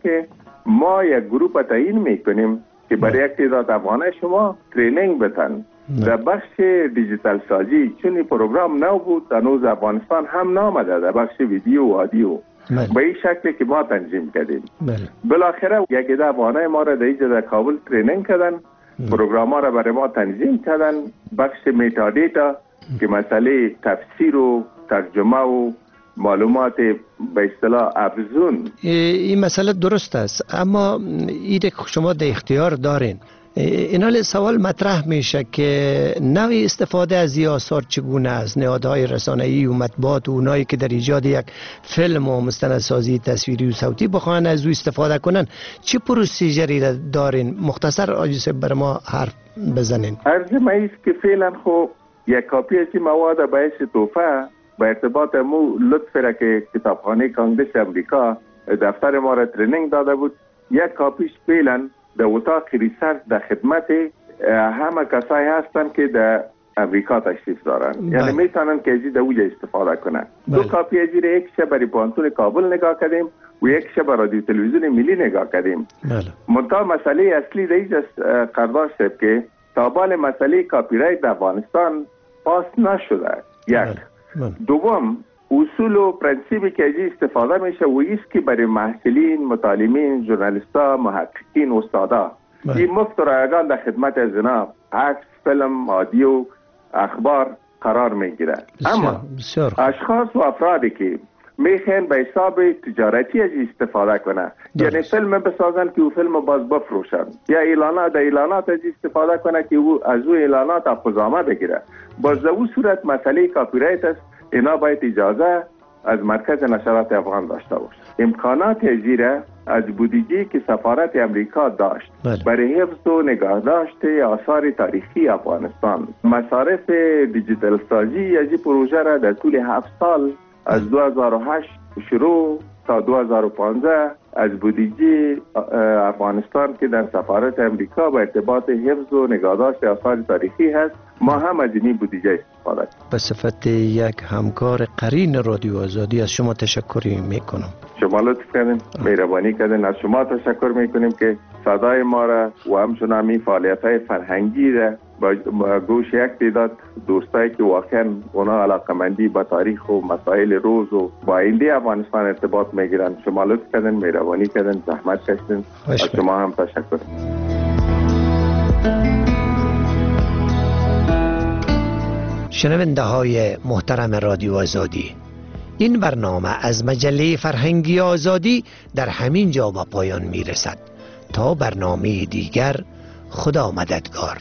که ما یک گروه تعیین میکنیم که برای یک تعداد افغانه شما ترینینگ بتن در بخش دیجیتال سازی، چون این پروگرام نو بود هنوز افغانستان هم نامده در بخش ویدیو و آدیو به این شکلی که ما تنظیم کردیم. بالاخره یک عده افغانه ما را در کابل ترینینگ کردن، پروگرام ها را برای ما تنظیم کردن. بخش میتا دیتا که مسئله تفسیر و ترجمه و معلومات به اصطلاح افزون، این مسئله درست است، اما ایده که شما در اختیار دارین، اینال سوال مطرح میشه که نوع استفاده از این آثار چگونه است؟ نهادهای رسانه‌ای و مطبوعات و اونایی که در ایجاد یک فیلم و مستندسازی تصویری و صوتی بخواهند از او استفاده کنن، چه پروسیجری دارین؟ مختصر آجیسه بر ما حرف بزنین. عرض ما است که فعلا خب یک کاپی از این مواد باعث توفه با ارتباط مو لطف را که کتابخانه کانگرس امریکا دفتر ما را ترینینگ داده بود، یک کاپیش فعلا در اتاق ریسرچ در خدمت همه کسایی هستن که در امریکا تشریف دارن، یعنی میتونن که ازی در اوجه استفاده کنن. دو کاپی ازی را یک شب برای پانتون کابل نگاه کردیم و یک شب برای رادیو تلویزیون ملی نگاه کردیم. منتها مسئله اصلی رئیس قرداش صاحب که تابال مسئله کاپی رایت در افغانستان پاس نشده. یک دوم، اصول و پرنسیبی که ازی استفاده میشه و ایست که برای محصلین، متعلمین، ژورنالیستا، محققین، استادا این مفت و رایگان در خدمت از جناب عکس، فیلم، آدیو، اخبار قرار میگیره. اما اشخاص و افرادی که میخوان به حساب تجارتی از استفاده کنه، یعنی فیلم بسازن که او فیلم باز بفروشن، یا اعلانات از استفاده کنه که او از او اعلانات افزامه بگیره، باز در اون صورت مسئله کاپی رایت است. اینا باید اجازه از مرکز نشرات افغان داشته باشه. امکانات ازیره از بودجه که سفارت امریکا داشت برای حفظ و نگهداشت آثار تاریخی افغانستان، مصارف دیجیتال سازی از این پروژه را در طول 7 سال از 2008 شروع تا 2015 از بودجه افغانستان که در سفارت امریکا با ارتباط حفظ و نگهداشت آثار تاریخی هست، ما هم از این بودجه استفاده. به صفت یک همکار قرین رادیو آزادی از شما تشکر میکنم. شما لطف کردین، مهربانی کردین. از شما تشکر میکنیم که صدای ما را و همچنین همین فعالیت‌های فرهنگی را با گوش یک تعداد دوستایی که واقعا اونا علاقمندی با تاریخ و مسائل روز و با آینده افغانستان ارتباط میگیرن، شما لطف کردین، مهربانی کردین، زحمت کشیدین. از شما هم تشکر. شنونده های محترم رادیو آزادی، این برنامه از مجله فرهنگی آزادی در همین جا به پایان میرسد. تا برنامه دیگر، خدا مددگار.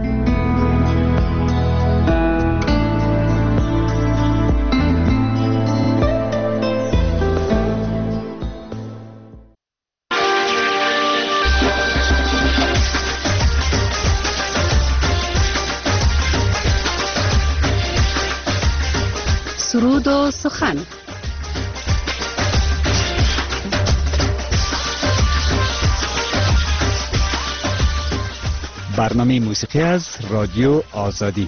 سرود و سخن. برنامه موسیقی از رادیو آزادی.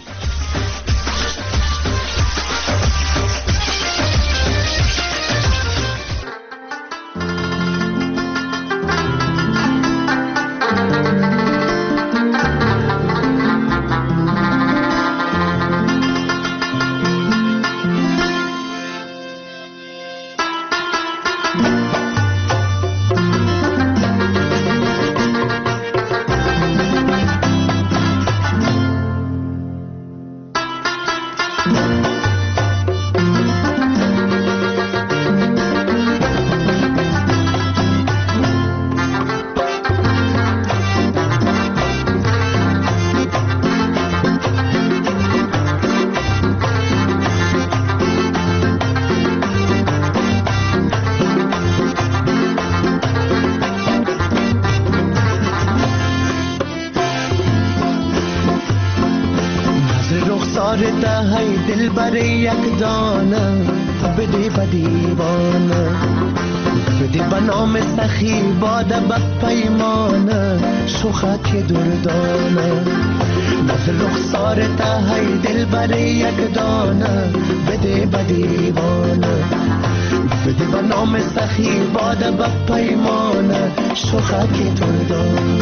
دل برای یک دانه بده به دیوانه، بده به نام سخی باده به پیمانه، شوخک دردانه. نز رخسار ته دل برای یک دانه بده به دیوانه، بده به نام سخی باده به پیمانه، شوخک تردان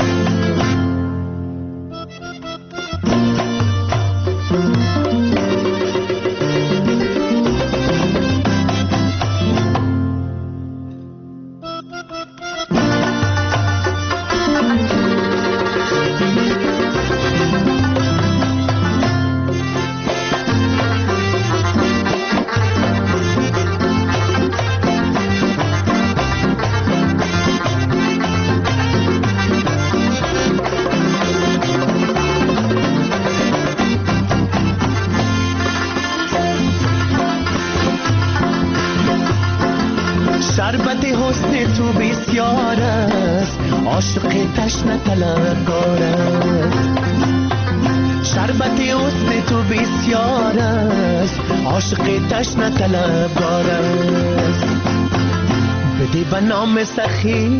شربت حسن تو بسیار است عاشق تشنه طلبکار است شربت حسن تو بسیار است عاشق تشنه طلبکار است بده به نام سخی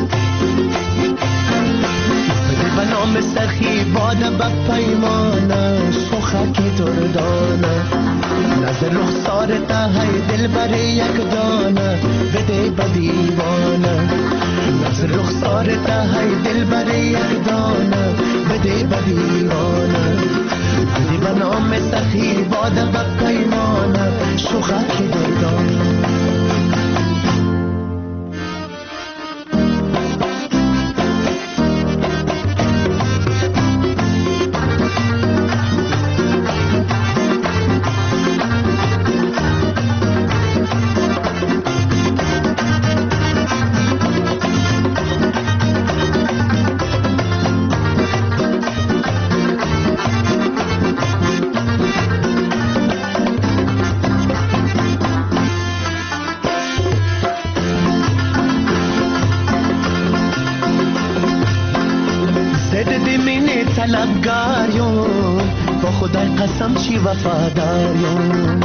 بده به نام سخی باده به پیمانه شوخک دردانه نظر رخسار تهای دل بر یک دانه بده به دیوانه نظر رخسار تهای دل بر یک دانه بده به دیوانه بده به نام سخی باده به پیمانه شوخک دردانه طلبگاریم با خدای قسم چی وفاداریم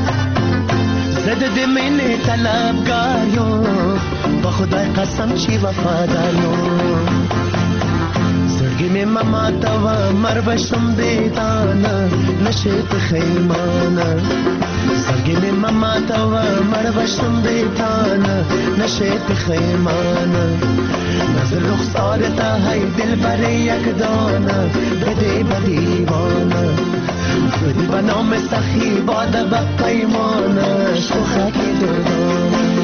زده من طلبگاریم با خدای قسم چی وفاداریم زرگی مماتا و مروشم دیدانه نشید خیمانه زرگی مماتا و مروشم دیدانه نشید خیمانه نظر رخسار تهای دل بر یک دانه بده به دیوانه بده به نام سخی باده به پیمانه شوخک دردانه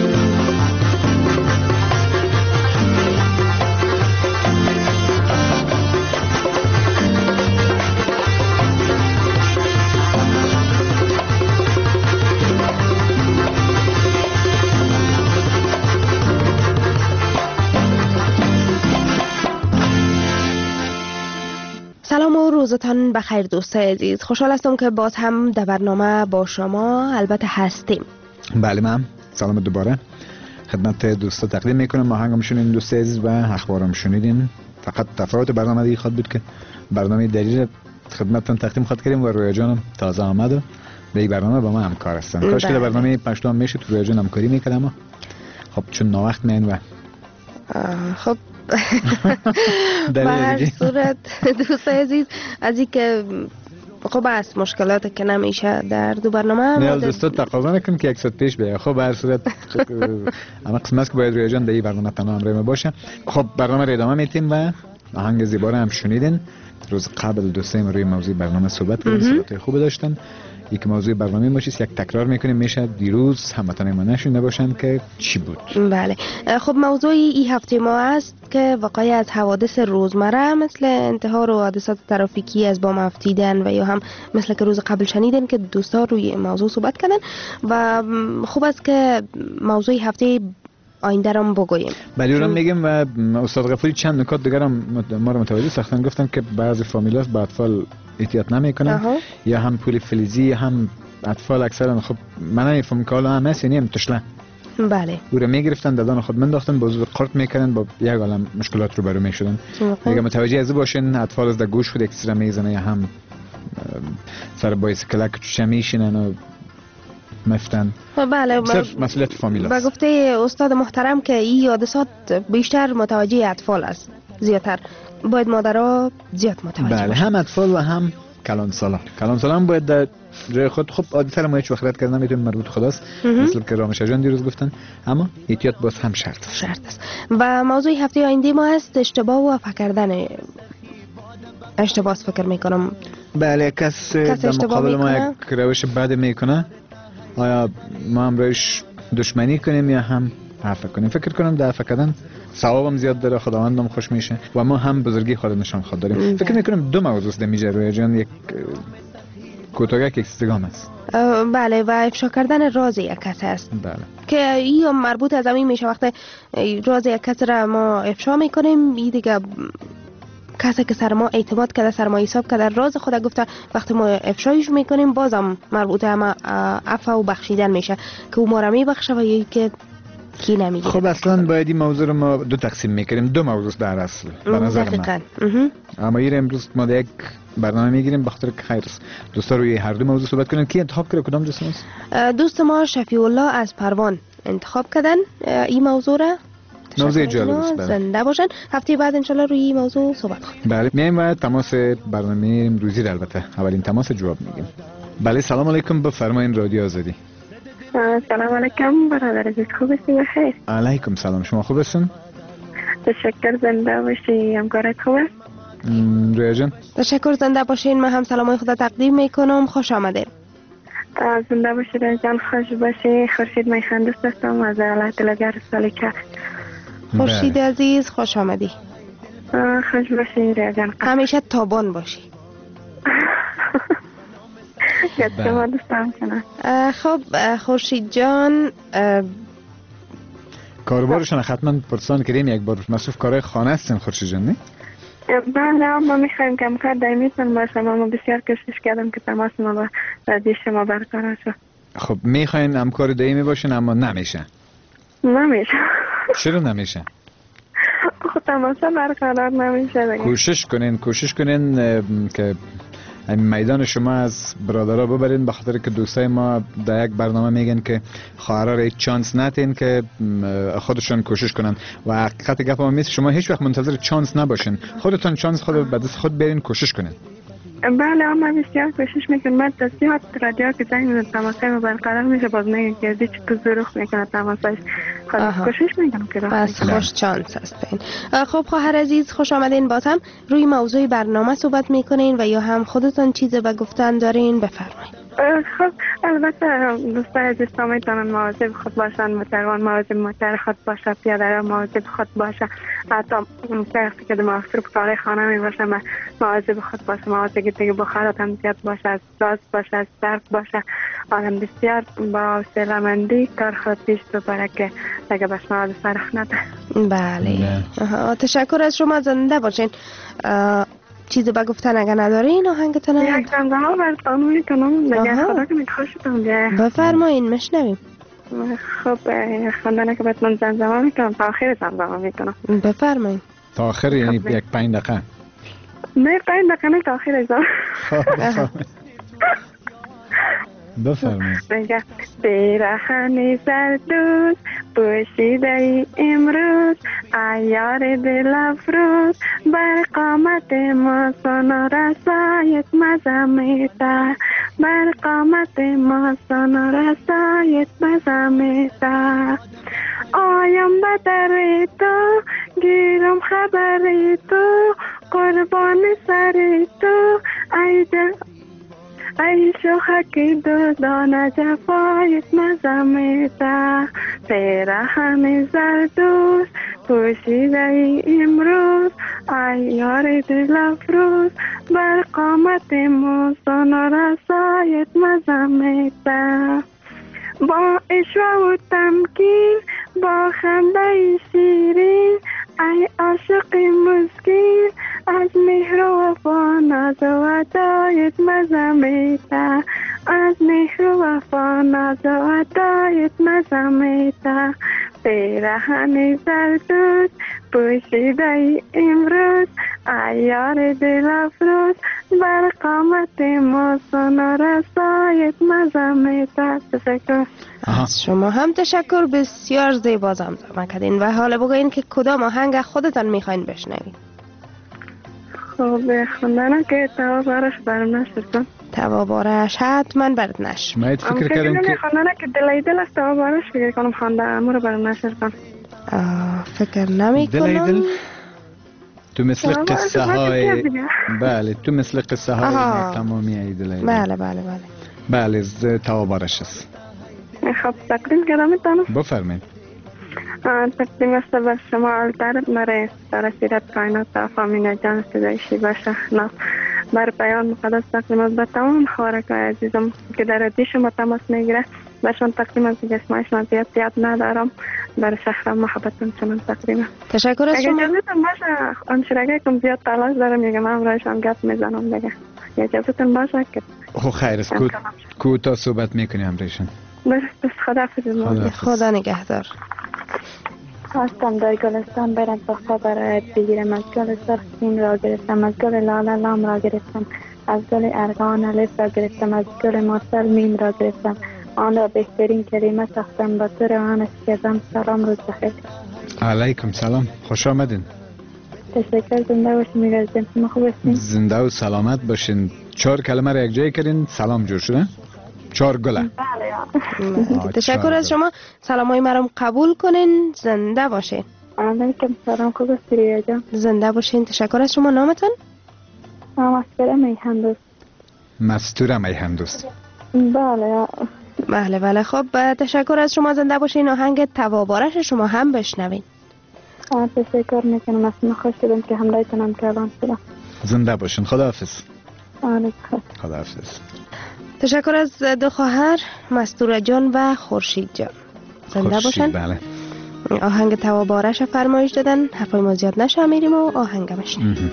سلام و روزتان بخیر دوستای عزیز. خوشحال هستم که باز هم در برنامه با شما البته هستیم. بله مام، سلام دوباره خدمت دوستا تقدیم میکنم. آهنگم شنیدین دوستای عزیز و اخبارم شنیدین. فقط تفاوت برنامه دیگه خواهد بود که برنامه دلیل خدمتتون تقدیم خواهد کردیم و رویا جانم تازه آمد و به این برنامه با ما همکار هستن. کاش که برنامه پشتم میشه تو رویا جان همکاری میکردم. خب چون ناوقت میان و خب به هر صورت دوستای عزیز از این که خب است مشکلات که نمیشه در دو برنامه نیاز دوستا تقاضا نکنم که یک ساعت پیش بیایه. خب به هر صورت اما قسمت است که باید رویا جان در این برنامه تنها همراه ما باشه. خب برنامه رو ادامه میتیم و آهنگ زیبا رو هم شنیدین. روز قبل دوستای ما روی موضوع برنامه صحبت کردن، صحبت خوب داشتن. یک موضوع برنامه باشید یک تکرار میکنیم، میشه دیروز هموطنان ما نشنیده باشند که چی بود. بله خب موضوع این هفته ما است که وقایع از حوادث روزمره مثل انتحار و حادثات ترافیکی از بام افتیدن و یا هم مثل که روز قبل شنیدن که دوستا روی موضوع صحبت کردن و خوب است که موضوع هفته آینده رو بگوییم. بله رو میگیم و استاد غفوری چند نکات دیگر هم ما رو متوجه ساختن. گفتن که بعضی فامیل‌ها با اطفال احتیاط نمیکنن یا هم پول فلزی یا هم اطفال اکثرا خب من نمیفهمم که حالا هم هست یعنی هم تشله. بله او رو میگرفتن دادن خود منداختن با زور قرط میکنن با یک عالم مشکلات رو برو میشدن. دیگه متوجه از باشین اطفال از در گوش خود اکسترا میزنه یا هم سر بایسکلک چوشه میشینن و مفتن. بله مسئولیت فامیل است. با گفته استاد محترم که این حادثات بیشتر متوجه اطفال است، زیادتر باید مادرها زیاد متوجه بله هم اطفال و هم کلان سالان باید در جای خود خب عادی ما هیچ وقت رد کردن نمیتونیم، مربوط خداست مثل که رامش جان دیروز گفتن، اما احتیاط باز هم شرط است. و موضوع هفته آینده ما هست اشتباه و فکردن. اشتباه فکر میکنم. بله، کس در مقابل ما یک روش بد میکنه، آیا ما هم روش دشمنی کنیم یا هم عفو کنیم؟ فکر کنم در عفو کردن ثوابم زیاد داره، خداوندم خوش میشه و ما هم بزرگی خود نشان خود داریم. فکر میکنم دو موضوع است میجه روی جان، یک کوتاهک یک استگام است. بله، و افشا کردن راز یک کس است. بله، که این مربوط از همین میشه وقتی راز یک کس را ما افشا میکنیم، این دیگه کسی که سر ما اعتماد کرده، سر ما حساب کرده، راز خود گفته، وقتی ما افشایش میکنیم بازم مربوط هم عفو و بخشیدن میشه که او ما را میبخشه و یکی که کی نمیگه. خب اصلا باید این موضوع رو ما دو تقسیم میکنیم، دو موضوع در اصل به نظر من. اما این امروز ما یک برنامه میگیریم بخاطر که خیر است دوستا روی هر دو موضوع صحبت کنن. کی انتخاب کرده؟ کدام دوست است؟ دوست ما شفیع الله از پروان انتخاب کردن این موضوع را. موضوع جالب است. زنده باشن. هفته بعد انشالله روی این موضوع صحبت کنیم. بله، میایم و تماس برنامه امروزی را البته اولین تماس جواب میگیم. بله، سلام علیکم، بفرمایید رادیو آزادی. سلام علیکم برادر عزیز، خوب هستی؟ بخیر. علیکم سلام، شما خوب هستین؟ تشکر، زنده باشی. همکارت خوبه؟ رویا جان تشکر، زنده باشین. من هم سلامای خدا تقدیم میکنم. خوش آمدید. زنده باشی رویا جان، خوش باشی. خورشید میخان دوست هستم از ولایت لگر سالیکا. خورشید عزیز خوش آمدی. خوش باشی رویا جان، همیشه تابان باشی. خب خورشید جان، کاربارشان حتما پرسان کردیم یک بار مصروف کارهای خانه هستین خورشید جان؟ نه بله، ما میخوایم که همکار دائمیتون باشم، اما بسیار کوشش کردم که تماس ما با رادیو شما برقرار شد. خب میخواین همکار دائمی باشین اما نمیشه. چرا نمیشه؟ خب تماس برقرار نمیشه. کوشش کنین که میدان شما از برادرها ببرین، به خاطر که دوستای ما در یک برنامه میگن که خواهرها را چانس ندین که خودشون کوشش کنن و حقیقت گپ ما میست شما هیچ وقت منتظر چانس نباشین، خودتون چانس خود به دست خود برین، کوشش کنین. بله، اما بسیار کوشش میکنم. من تصدیحات رادیو که زنگ میزن تماسای ما برقرار میشه، باز میگن که ازی چطور ظروف میکنه تماسایش. کوشش میکنم که بس خوش چانس هستین. خب خواهر عزیز خوش آمدین. باز هم روی موضوع برنامه صحبت میکنین و یا هم خودتون چیزی به گفتن دارین؟ بفرمایید. خب البته دوستای عزیز میتونن مواظب خود باشن، متقوان مواظب موتر خود باشه، پیاده مواظب خود باشه، حتی وقتی که مصروف کار خانه می باشه مواظب خود باشه، مواظب دیگه بخارات هم زیاد باشه، از گاز باشه، از برق باشه. آدم بسیار با حوصله‌مندی کار خود پیش ببره که دیگه بهش مواد فرق نده. بله، تشکر از شما. زنده باشین. چیزی به گفتن اگه ندارین آهنگتون یک زمزمه براتون میکنم دیگه، خدا که میخواشتم دیگه. بفرمایین میشنویم. خب خواندنه که بهتون زمزمه میکنم، تا آخر زمزمه میکنم. بفرمایین. تا آخر یعنی یک 5 دقیقه؟ نه 5 دقیقه نه، تا آخر بفرمایید. بگه پیرهن زردوز پوشیده ای امروز، عیار دل افروز، بر قامت ما سنا رسایت مزمیتا، بر قامت ما سنا رسایت مزمیتا. آیم به در تو گیرم خبر تو، قربان سر تو ای شوخکی دو دانه جفایت مزمیتا. پیرهن زردوز پوشیده ای امروز، عیار دل افروز، بر قامت موسان رسایت مزمیتا. با اشوه و تمکین، با خنده شیرین، ای عاشق مسکین، از مهر و وفا ناز و عطایت مزمیتا، از مهر و وفا ناز و عطایت مزمیتا. پیرهن زردوز پوشیده ای امروز، عیار دل افروز، بر قامت موسان رسایت مزمیتا. تشکر. شما هم تشکر، بسیار زیبا زمزمه کردین. و حالا بگوین که کدام آهنگ خودتان میخواین بشنوید. خب خوندنم که توابارش برم نشر کن. توابارش حتما برد نشر. ما فکر کردم که خوندنم که دلی دل است توابارش فکر کنم خونده امو رو برم نشر کن. فکر نمی کنم. تو مثل قصه های بله تو مثل قصه های تمامی عید لیدل. بله بله توابارش است. خب تقدیم کردم میتونم؟ بفرمایید. تقدیم است بر شما الطرب مرای سرسیرت کائنات فامینا جان صدایشی باشه نه بر بیان مقدس تقدیم است به تمام خوارکای عزیزم که در ردی شما تماس میگیره برشان تقدیم است که اسمایشان زیاد ندارم بر شهرم محبتون چنان تقدیم است. تشکر از شما. اگه اجازتون باشه انشرگه کم زیاد تلاش دارم میگم امرایشان گپ میزنم دیگه اجازتون باشه که خیر است کوتاه صحبت میکنیم امرایشان. بس خدا نگهدار. هستم در گلستان برد بخوا برایت بگیرم از گل سرخیم را گرفتم از گل لاله لام را گرفتم از گل ارغان الف را گرفتم از گل ماسل میم را گرفتم آن را بهترین کلمه ساختم با طور آن کردم. سلام روز بخیر. علیکم سلام خوش آمدین. تشکر زنده باشین میگردیم شما خوب هستین؟ زنده و سلامت باشین. 4 کلمه را یک جای کردین سلام جور شده؟ 4 گله. بله. تشکر از شما. سلامای مرام قبول کنین. زنده باشین. علیکم سلام خوب هستی جان. زنده باشین. تشکر از شما. نامتون؟ مستوره میهندوست. مستوره میهندوست. بله خب تشکر از شما. زنده باشین. آهنگ توابارش شما هم بشنوین. تشکر میکنم. اصلا خوش شدم که همراهتونم کلام شدم. زنده باشین. خداحافظ. خداحافظ. تشکر از دو خواهر مستوره جان و خورشید جان. زنده باشن. بله. آهنگ توابارش فرمایش دادن. حرفای ما زیاد نشه میریم و آهنگ بشنویم.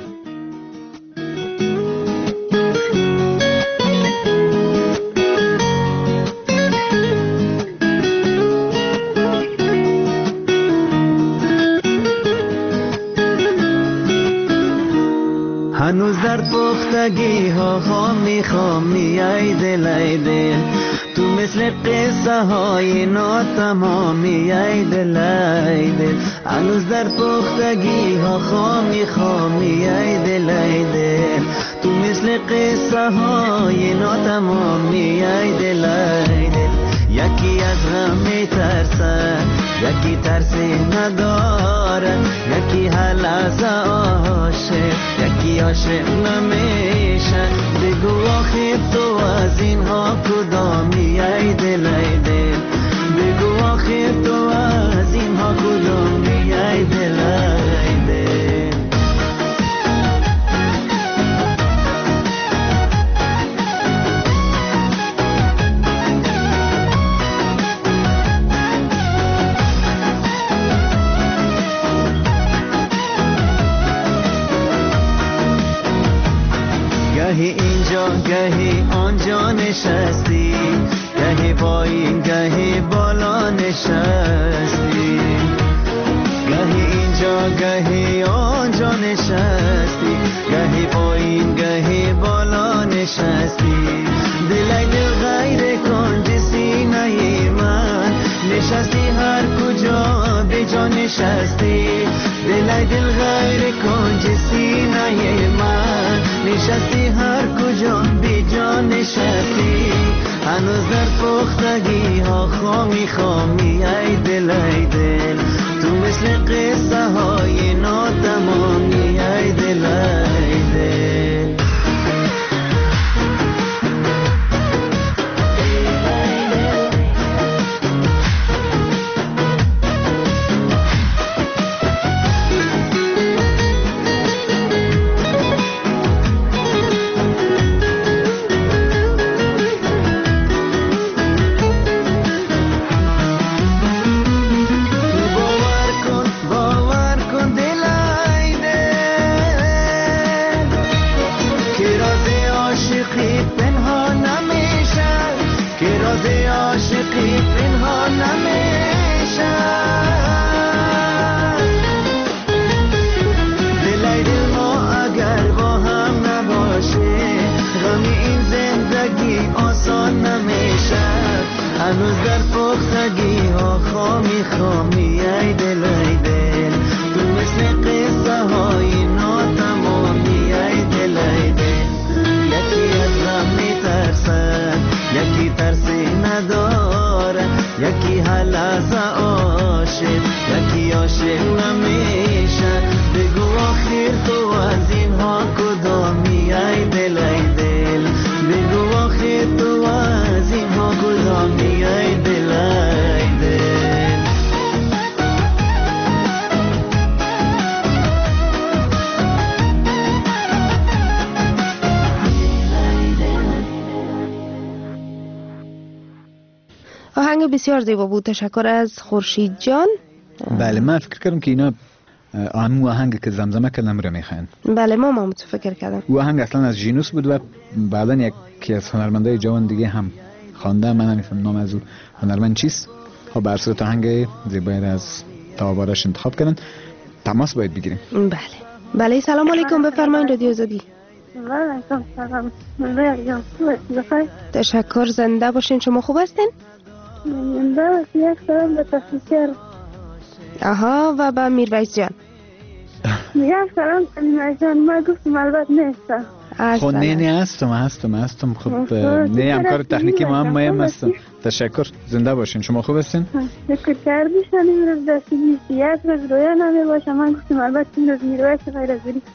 هنوز در پختگی ها خامی ای دل تو مثل قصه های ناتمامی ای دل هنوز در پختگی ها خامی ای دل تو مثل قصه های ناتمامی ای دل یکی از غم میترسه یکی ترسی نداره یکی هر لحظه عاشق یکی عاشق نمیشه بگو آخر تو از اینها کدامی ای دل بگو آخر تو از اینها کدامی ای دل گهی اینجا گهی آنجا نشستی گهی پایین گهی بالا نشستی گهی اینجا گهی آنجا نشستی گهی پایین گهی بالا نشستی دل غیر کنج سینه من نشستی هر کجا به جا نشستی دل غیر کنج سینه من نشستی هر کجا بی جا نشستی هنوز در پختگی ها خامی ای دل تو مثل قصه های ناتمامی ای دل باور کن آهنگ بسیار زیبا بود. تشکر از خورشید جان. بله من فکر کردم که اینا همون آهنگ که زمزمه کردم رو میخواین. بله ما فکر کردم او آهنگ اصلا از ژینوس بود و بعدا یکی از هنرمندای جوان دیگه هم خوانده. من نمیفهم نام از او هنرمند چیست. خب بر صورت آهنگ زیبایی از تابارش انتخاب کردن. تماس باید بگیریم. بله سلام علیکم، بفرمایید رادیو آزادی. وعلیکم سلام. بخیر. تشکر، زنده باشین. شما خوب هستین؟ زنده یک سلام به تفکر. آها و با میرویس جان. یک سلام به میرویس جان. ما گفتم البته نیستم. خب نه هستم. خب نه همکار تکنیکی ما هم مهم هستم. تشکر، زنده باشین. شما خوب هستین؟ فکر کردیشن این روز دستی یک روز رویا نمی باشه. من گفتم البته این روز میرویس غیر از ریش.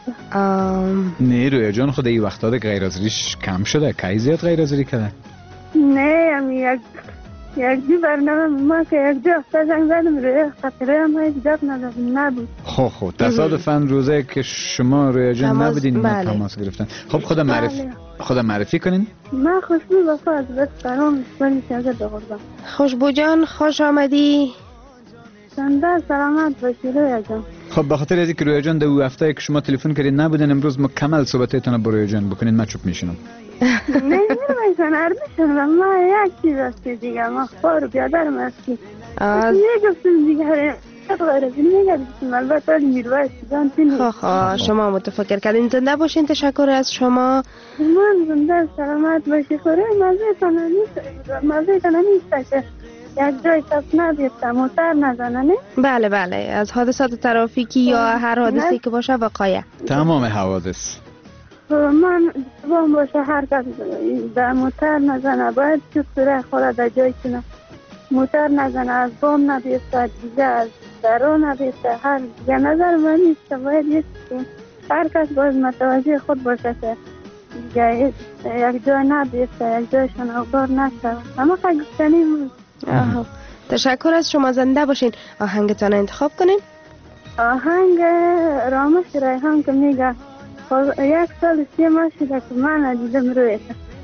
نه رویا جان خود این وقتا غیر از ریش کم شده. کی زیاد غیر از ریش کرده؟ نه هم یک دی برنامه ما که یک دی هفته زنگ زدم رویا خطره هم هیچ جاب نبود. خب تصادفاً روزه که شما رویا جان نبودین تماس گرفتن. خب خودم معرفی کنین. من خوشبو وفا از بس برام بلی شده بغربم. خوشبو جان خوش آمدی. زنده سلامت باشی رویا جان. خب به خاطر اینکه رویا جان دو هفته که شما تلفن کردین نبودن امروز مکمل صحبتتون با رویا جان بکنین. من چوب میشینم. نه میرمایشن اردشن و ما یک چیز هستی دیگه. ما خبار بیادرم هستی میگفتم دیگه البته میرویس جان تینی. شما متفکر کردین. زنده باشین. تشکر از شما. من زنده سلامت باشی. خوره مزه تنه نیست که یک جای سب نبیسته موتر نزنه نه؟ بله از حادثات ترافیکی یا هر حادثی که باشه وقایع. تمام حوادث من دوام باشه هر کس در موتر نزنه. باید چطوره خورا در جای کنه موتر نزنه. از بام نبیسته دیگه از درو نبیسته. هر دیگه نظر من نیست. باید هر کس باید متوجه خود باشه که دیگه یک جای نبیسته یک جای شناگار نشه. اما خیلی گفتنی بود. تشکر از شما. زنده باشین. آهنگتان انتخاب کنین. آهنگ رامش ریحان که میگه 1 سال و 3 ماه شده که من ندیدم رویت.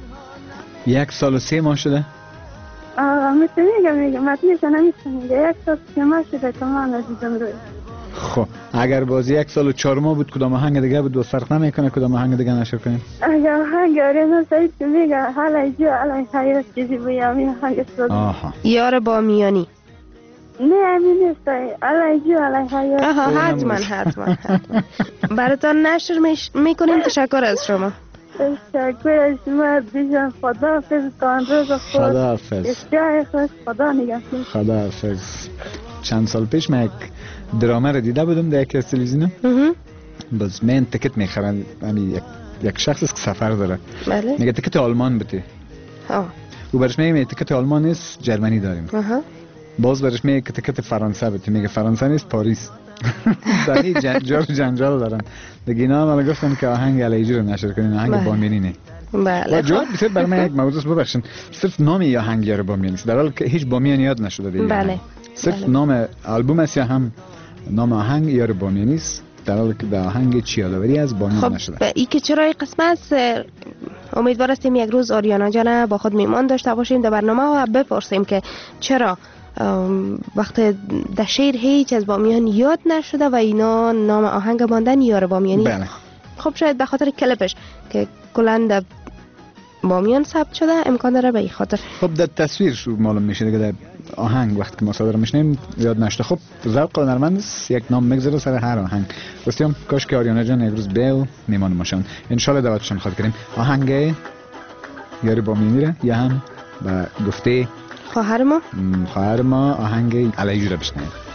1 سال و 3 ماه شده؟ میگه متنیش نمیشه. میگه 1 سال و 3 ماه شده که من ندیدم رویت. خب اگر بازی 1 سال و 4 ماه بود کدام آهنگ دیگه بود؟ فرق نمیکنه کدام آهنگ دیگه نشر کنیم؟ اگر آهنگ آریانا سعید که میگه حالا جو علی حیات چیزی بیامی آهنگ سود. یار با میانی. نه همین نیست. علی جو علی حیات. حتما براتان نشر میکنیم. تشکر از شما. تشکر از شما بیجان. خداحافظ. تا روز خود. خداحافظ. جای خوش. خدا نگهدار. خداحافظ. چند سال پیش من یک دراما رو دیده بودم در یکی از تلویزیون. باز من تیکت میخرن. یعنی یک شخص که سفر داره. میگه تیکت آلمان بده. او برش میگه تیکت آلمان نیست جرمنی داریم. باز برش میگه که تیکت فرانسه بده. میگه فرانسه نیست پاریس. دقیقی جنجال دارن دیگه. اینا هم گفتن که آهنگ علیجی رو نشر کنین. آهنگ بامیانی نه. بله جواب بسید برای من یک موضوع ببخشین. صرف نام یا آهنگ رو بامیانی است در حالی که هیچ بامیانی یاد نشده دیگه. بله صرف نام آلبوم است یا هم نام آهنگ یار بامیانی است در حالی که در آهنگ چی یادآوری از بامیان نشده. خب این که چرا این قسمت امیدوار هستیم یک روز آریانا جان با خود میمان داشته باشیم در برنامه و بپرسیم که چرا وقت در شعر هیچ از بامیان یاد نشده و اینا نام آهنگ ماندن یار بامیانی. بله. خب شاید به خاطر کلپش که کلان در بامیان ثبت شده امکان داره به این خاطر. خب در تصویر شو معلوم میشه دیگه. در آهنگ وقتی که ما صدا رو میشنیم یاد نشده. خب ذوق هنرمند یک نام میگذاره سر هر آهنگ. راستیم کاش که آریانا جان یک روز به و میمان ماشون ان شاء الله دعوتشون خواهد کردیم. آهنگ یاری بامیانی را یا هم با گفته خواهر ما آهنگ علیجو را بشنویم.